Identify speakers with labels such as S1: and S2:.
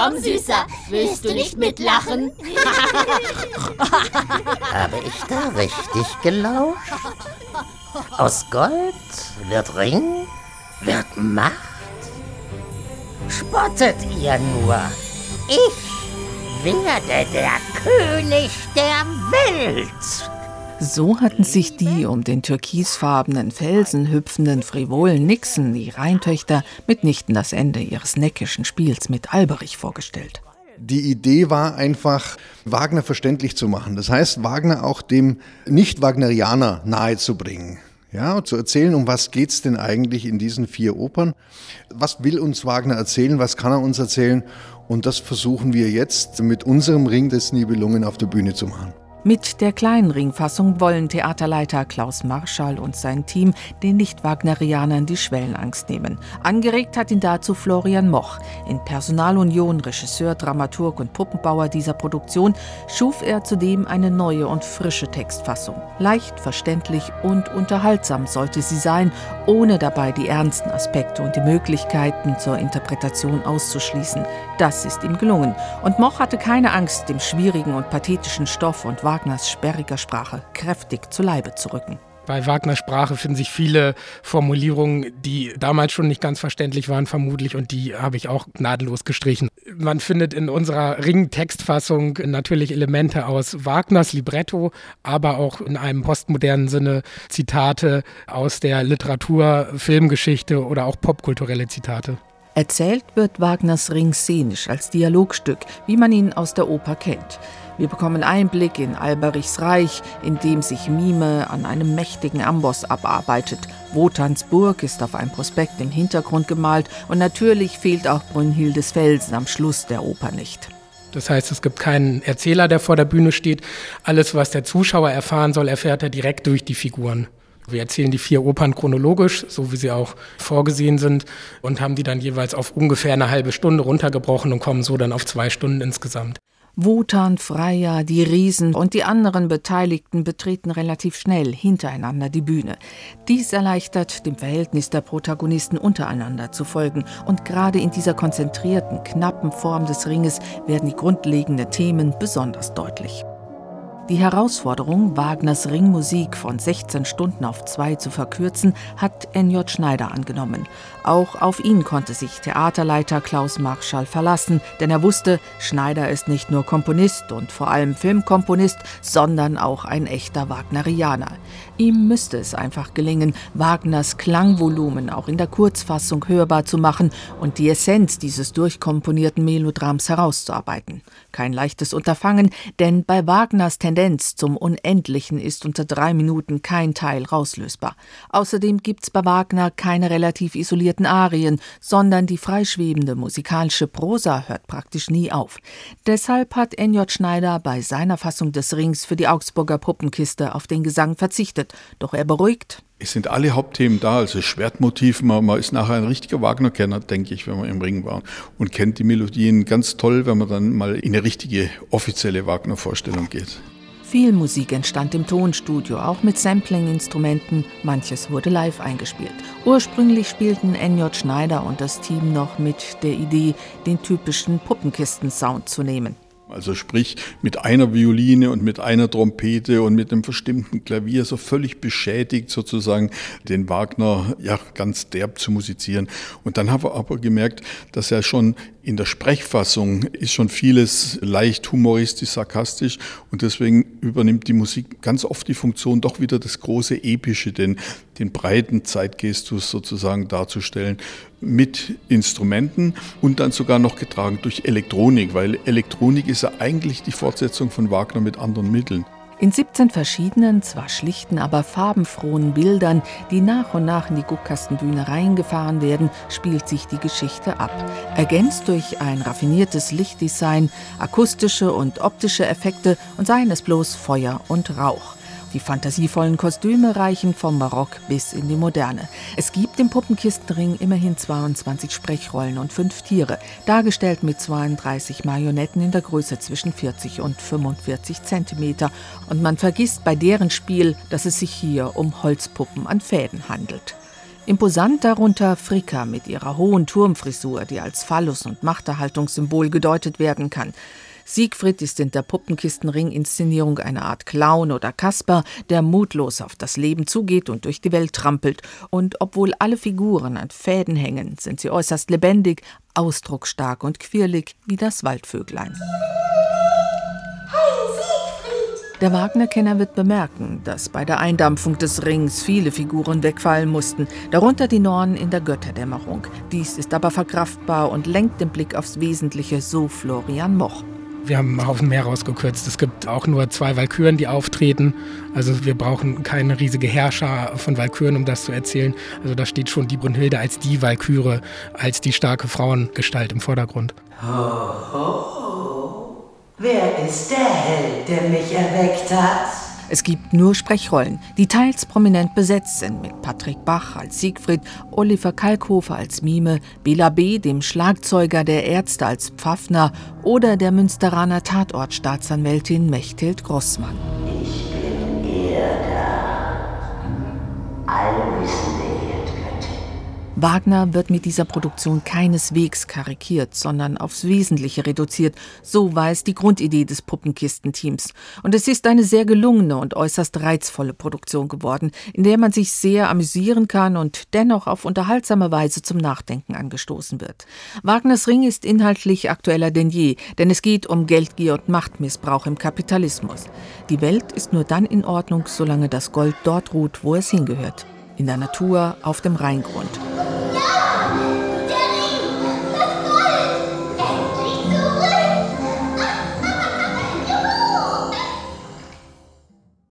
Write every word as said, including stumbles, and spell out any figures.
S1: Komm, Süßer, willst du nicht mitlachen?
S2: Habe ich da richtig gelauscht? Aus Gold wird Ring, wird Macht? Spottet ihr nur? Ich werde der König der Welt!
S3: So hatten sich die um den türkisfarbenen Felsen hüpfenden frivolen Nixen, die Rheintöchter, mitnichten das Ende ihres neckischen Spiels mit Alberich vorgestellt.
S4: Die Idee war einfach, Wagner verständlich zu machen. Das heißt, Wagner auch dem Nicht-Wagnerianer nahezubringen. Ja, zu erzählen, um was geht's denn eigentlich in diesen vier Opern? Was will uns Wagner erzählen? Was kann er uns erzählen? Und das versuchen wir jetzt mit unserem Ring des Nibelungen auf der Bühne zu machen.
S3: Mit der kleinen Ringfassung wollen Theaterleiter Klaus Marschall und sein Team den Nicht-Wagnerianern die Schwellenangst nehmen. Angeregt hat ihn dazu Florian Moch. In Personalunion, Regisseur, Dramaturg und Puppenbauer dieser Produktion, schuf er zudem eine neue und frische Textfassung. Leicht verständlich und unterhaltsam sollte sie sein, ohne dabei die ernsten Aspekte und die Möglichkeiten zur Interpretation auszuschließen. Das ist ihm gelungen. Und Moch hatte keine Angst, dem schwierigen und pathetischen Stoff und Wagners sperriger Sprache kräftig zu Leibe zu rücken.
S5: Bei Wagners Sprache finden sich viele Formulierungen, die damals schon nicht ganz verständlich waren, vermutlich, und die habe ich auch gnadenlos gestrichen. Man findet in unserer Ring-Textfassung natürlich Elemente aus Wagners Libretto, aber auch in einem postmodernen Sinne Zitate aus der Literatur, Filmgeschichte oder auch popkulturelle Zitate.
S3: Erzählt wird Wagners Ring szenisch als Dialogstück, wie man ihn aus der Oper kennt. Wir bekommen Einblick in Alberichs Reich, in dem sich Mime an einem mächtigen Amboss abarbeitet. Wotans Burg ist auf einem Prospekt im Hintergrund gemalt und natürlich fehlt auch Brünnhildes Felsen am Schluss der Oper nicht.
S5: Das heißt, es gibt keinen Erzähler, der vor der Bühne steht. Alles, was der Zuschauer erfahren soll, erfährt er direkt durch die Figuren. Wir erzählen die vier Opern chronologisch, so wie sie auch vorgesehen sind, und haben die dann jeweils auf ungefähr eine halbe Stunde runtergebrochen und kommen so dann auf zwei Stunden insgesamt.
S3: Wotan, Freya, die Riesen und die anderen Beteiligten betreten relativ schnell hintereinander die Bühne. Dies erleichtert, dem Verhältnis der Protagonisten untereinander zu folgen. Und gerade in dieser konzentrierten, knappen Form des Ringes werden die grundlegenden Themen besonders deutlich. Die Herausforderung, Wagners Ringmusik von sechzehn Stunden auf zwei zu verkürzen, hat N J Schneider angenommen. Auch auf ihn konnte sich Theaterleiter Klaus Marschall verlassen, denn er wusste, Schneider ist nicht nur Komponist und vor allem Filmkomponist, sondern auch ein echter Wagnerianer. Ihm müsste es einfach gelingen, Wagners Klangvolumen auch in der Kurzfassung hörbar zu machen und die Essenz dieses durchkomponierten Melodrams herauszuarbeiten. Kein leichtes Unterfangen, denn bei Wagners Tendenz zum Unendlichen ist unter drei Minuten kein Teil rauslösbar. Außerdem gibt's bei Wagner keine relativ isolierten Arien, sondern die freischwebende musikalische Prosa hört praktisch nie auf. Deshalb hat N J Schneider bei seiner Fassung des Rings für die Augsburger Puppenkiste auf den Gesang verzichtet. Doch er beruhigt:
S6: Es sind alle Hauptthemen da, also Schwertmotiv, man, man ist nachher ein richtiger Wagner-Kenner, denke ich, wenn man im Ring war, und kennt die Melodien ganz toll, wenn man dann mal in eine richtige offizielle Wagner-Vorstellung geht.
S3: Viel Musik entstand im Tonstudio, auch mit Sampling-Instrumenten. Manches wurde live eingespielt. Ursprünglich spielten N J Schneider und das Team noch mit der Idee, den typischen Puppenkisten-Sound zu nehmen.
S6: Also sprich mit einer Violine und mit einer Trompete und mit einem verstimmten Klavier, so völlig beschädigt sozusagen, den Wagner ja ganz derb zu musizieren. Und dann haben wir aber gemerkt, dass er schon in der Sprechfassung ist schon vieles leicht humoristisch, sarkastisch, und deswegen übernimmt die Musik ganz oft die Funktion, doch wieder das große Epische, den, den breiten Zeitgestus sozusagen darzustellen, mit Instrumenten und dann sogar noch getragen durch Elektronik, weil Elektronik ist ja eigentlich die Fortsetzung von Wagner mit anderen Mitteln.
S3: In siebzehn verschiedenen, zwar schlichten, aber farbenfrohen Bildern, die nach und nach in die Guckkastenbühne reingefahren werden, spielt sich die Geschichte ab. Ergänzt durch ein raffiniertes Lichtdesign, akustische und optische Effekte und seien es bloß Feuer und Rauch. Die fantasievollen Kostüme reichen vom Barock bis in die Moderne. Es gibt im Puppenkistenring immerhin zweiundzwanzig Sprechrollen und fünf Tiere, dargestellt mit zweiunddreißig Marionetten in der Größe zwischen vierzig und fünfundvierzig Zentimeter. Und man vergisst bei deren Spiel, dass es sich hier um Holzpuppen an Fäden handelt. Imposant darunter Fricka mit ihrer hohen Turmfrisur, die als Phallus- und Machterhaltungssymbol gedeutet werden kann. Siegfried ist in der Puppenkistenring-Inszenierung eine Art Clown oder Kasper, der mutlos auf das Leben zugeht und durch die Welt trampelt. Und obwohl alle Figuren an Fäden hängen, sind sie äußerst lebendig, ausdrucksstark und quirlig wie das Waldvöglein. Der Wagner-Kenner wird bemerken, dass bei der Eindampfung des Rings viele Figuren wegfallen mussten, darunter die Nornen in der Götterdämmerung. Dies ist aber verkraftbar und lenkt den Blick aufs Wesentliche, so Florian Moch.
S5: Wir haben einen Haufen mehr rausgekürzt. Es gibt auch nur zwei Walküren, die auftreten. Also wir brauchen keine riesige Heerschar von Walküren, um das zu erzählen. Also da steht schon die Brunhilde als die Walküre, als die starke Frauengestalt im Vordergrund.
S7: Ho, ho. Wer ist der Held, der mich erweckt hat?
S3: Es gibt nur Sprechrollen, die teils prominent besetzt sind, mit Patrick Bach als Siegfried, Oliver Kalkofe als Mime, Bela B., dem Schlagzeuger der Ärzte als Pfaffner oder der Münsteraner Tatortstaatsanwältin Mechthild Grossmann.
S7: Ich bin Erda, allwissende Erdgöttin.
S3: Wagner wird mit dieser Produktion keineswegs karikiert, sondern aufs Wesentliche reduziert. So war es die Grundidee des Puppenkistenteams. Und es ist eine sehr gelungene und äußerst reizvolle Produktion geworden, in der man sich sehr amüsieren kann und dennoch auf unterhaltsame Weise zum Nachdenken angestoßen wird. Wagners Ring ist inhaltlich aktueller denn je, denn es geht um Geldgier und Machtmissbrauch im Kapitalismus. Die Welt ist nur dann in Ordnung, solange das Gold dort ruht, wo es hingehört. In der Natur, auf dem Rheingrund.